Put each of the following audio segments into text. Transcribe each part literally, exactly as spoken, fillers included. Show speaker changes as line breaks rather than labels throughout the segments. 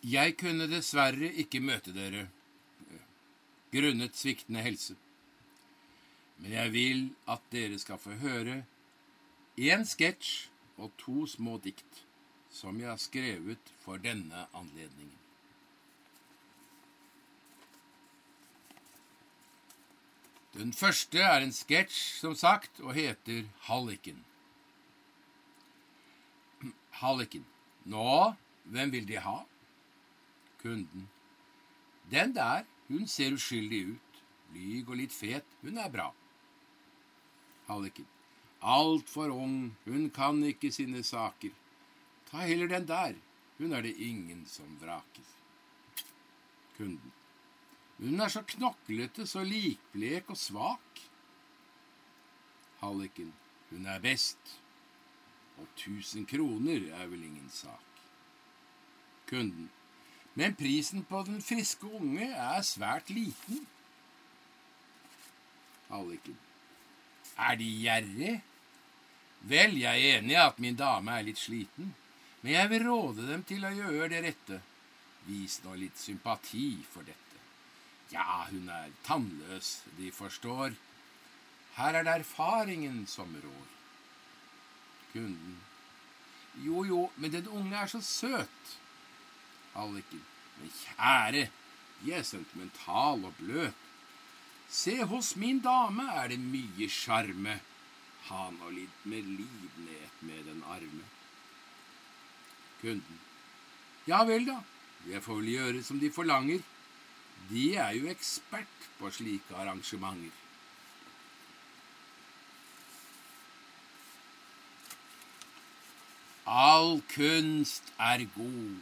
Jeg kunne dessverre ikke møte dere, grunnet sviktende helse. Men jeg vil at dere skal få høre en sketsj og to små dikt som jeg har skrevet for denne anledningen. Den første er en sketsj, som sagt, og heter Halliken. Halliken. Nå, hvem vil de ha? Kunden. Den der, hun ser uskyldig ut. Blyg og litt fet, hun er bra. Halliken. Alt for ung, hun kan ikke sine saker. Ta heller den der, hun er det ingen som vraker. Kunden. Hun er så knoklete, så likblek og svak. Halliken. Hun er best. Og tusen kroner er vel ingen sak. Kunden. Men prisen på den friske unge er svært liten. Halliken. Er de gjerrig? Vel, jeg er enig i at min dame er litt sliten, men jeg vil råde dem til å gjøre det rette. Vis nå litt sympati for dette. Ja, hun er tannløs, de forstår. Her er det erfaringen som rår. Kunden. Jo, jo, men den unge er så søt. Halliken. Men kjære, de er sentimental og bløt. Se, hos min dame er det mye charme. Ha nå litt med lidenhet med den arme. Kunden. Ja vel da, jeg får vel gjøre som de forlanger. De er jo ekspert på slike arrangementer. All kunst er god.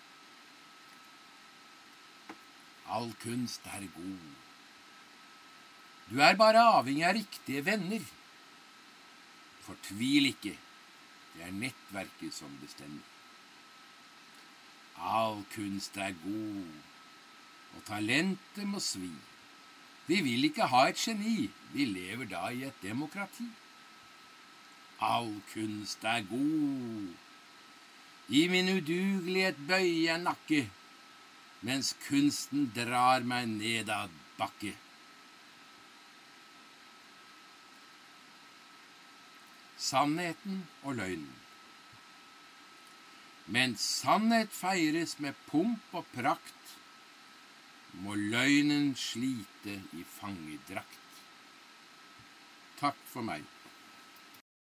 All kunst er god. Du er bare avhengig av riktige venner. Fortvil ikke, det er nettverket som bestemmer. All kunst er god, og talentet må svi. Vi vil ikke ha et geni, vi lever da i et demokrati. All kunst er god. I min udugelighet bøyer jeg nakke, mens kunsten drar meg nedad bakke. Sannheten og løgnen. Mens sannhet feires med pomp og prakt, må løgnen slite i fangedrakt. Takk for meg.